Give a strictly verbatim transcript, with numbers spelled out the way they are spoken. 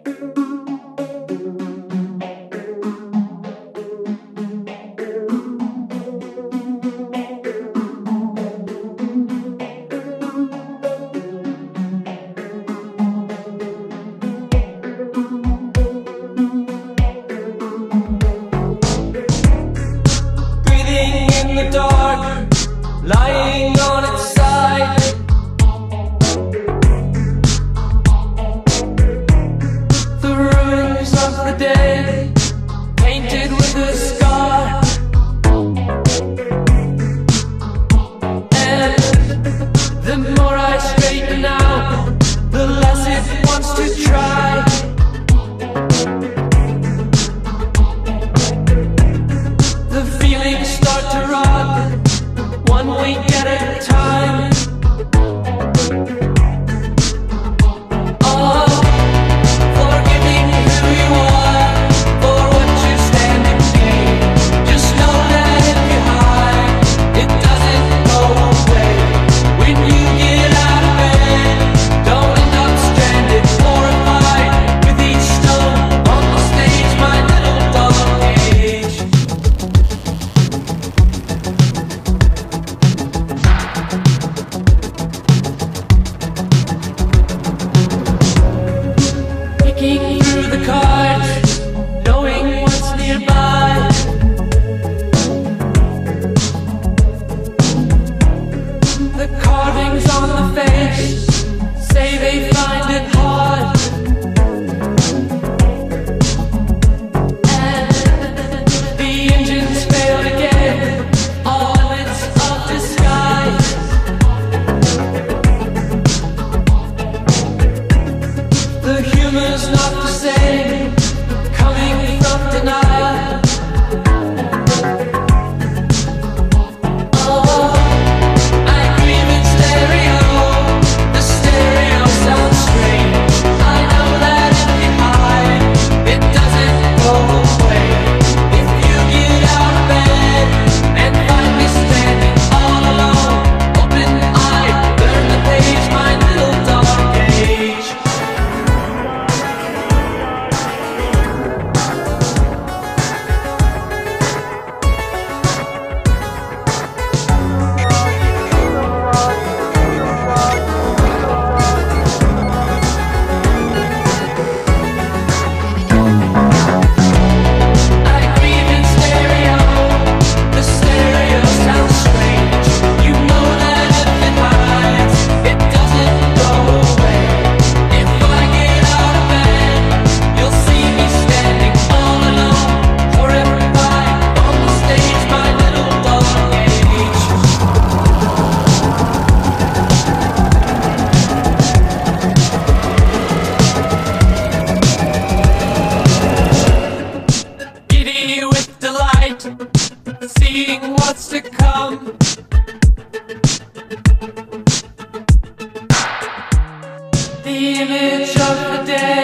In the dark, lying on its side, the ruins of the day, painted with a scar. And the more I straighten out, the less it wants to try. The feelings start to run, one week at a time. Oh, forgiving who you are, for what you stand and be. Just know that if you hide, it doesn't go away. When you get out of bed, don't end up stranded, horrified with each stone on the stage, my little dog cage. Picking through the cards, knowing what's nearby. The carvings on the face say they find it hard. And the engines failed again, all limits of disguise. The humor's not the same, coming from denial. Oh, I dream in stereo, the stereo sounds strange. I know that if you hide, it doesn't go away. If you get out of bed and find me standing all alone, open-eyed, turn the page, my little dog cage. Seeing what's to come. The image of the dead.